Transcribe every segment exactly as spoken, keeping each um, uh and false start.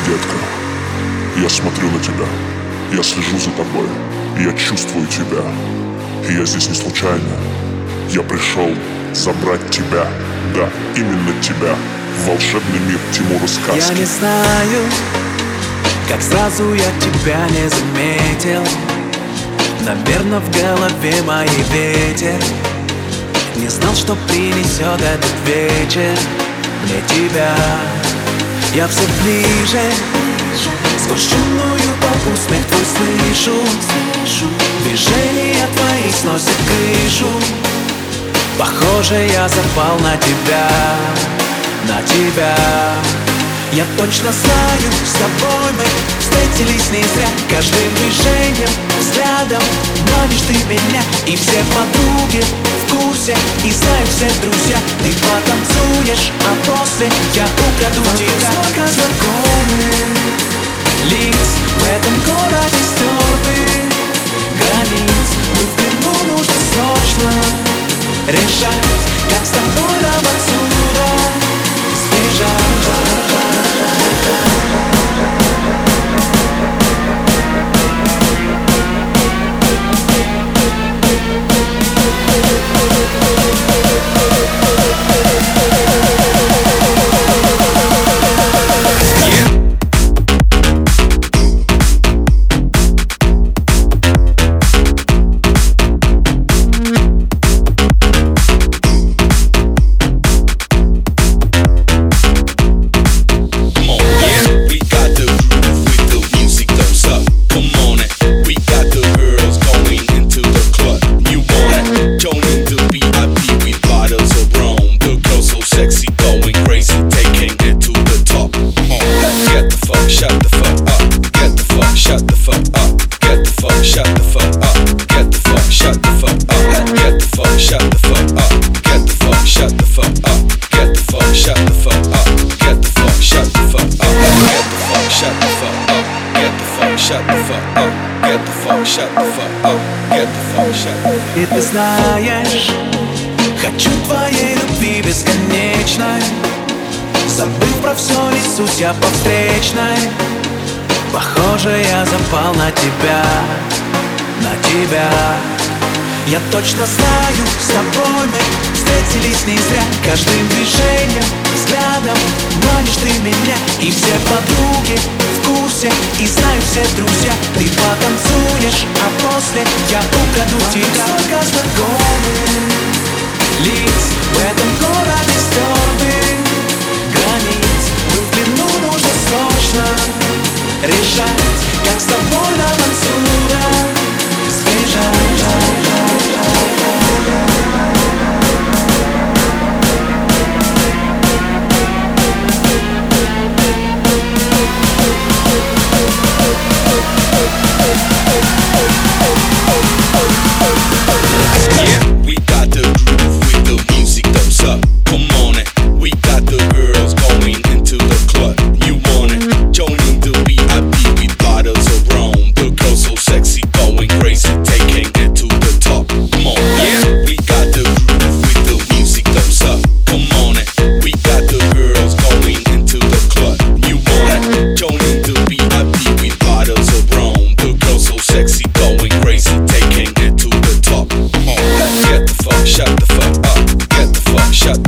детка. Я смотрю на тебя, я слежу за тобой, я чувствую тебя. И я здесь не случайно. Я пришел забрать тебя, да, именно тебя, в волшебный мир Тимура сказки. Я не знаю, как сразу я тебя не заметил. Наверно, в голове моей ветер. Не знал, что принесет этот вечер мне тебя. Я все ближе, сквозь шумную толпу смех твой слышу. Движения твои сносят крышу. Похоже, я запал на тебя, на тебя. Я точно знаю, с тобой мы встретились не зря. Каждым движением, взглядом манишь ты меня. И все подруги в курсе, и знают все друзья. Ты потанцуешь, а после я украду тебя. Столько знакомых лиц в этом городе стертых границ. Мы в плену, нужно срочно решать, как с тобой нам отсюда сбежать. И ты знаешь, хочу твоей любви бесконечной. Забыв про все, несусь я по встречной. Похоже, я запал на тебя, на тебя. Я точно знаю, с тобой мы встретились не зря. Каждым движением, взглядом манишь ты меня. И все подруги в курсе, и знают все друзья. Ты потанцуешь, а после я украду тебя. Столько знакомых лиц в этом городе стертых границ. Мы в плену, нужно срочно решать, как с тобой нам отсюда сбежать.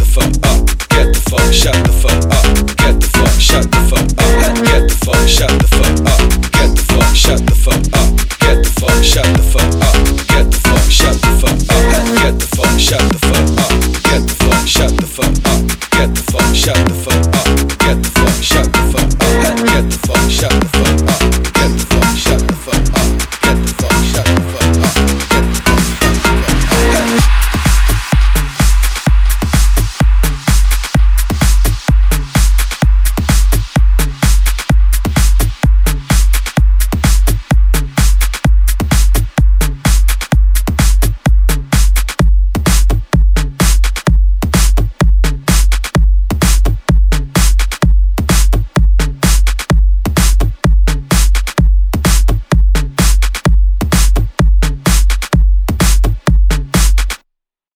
Shut the fuck up, get the fuck, shut the fuck up, get the fuck, shut the fuck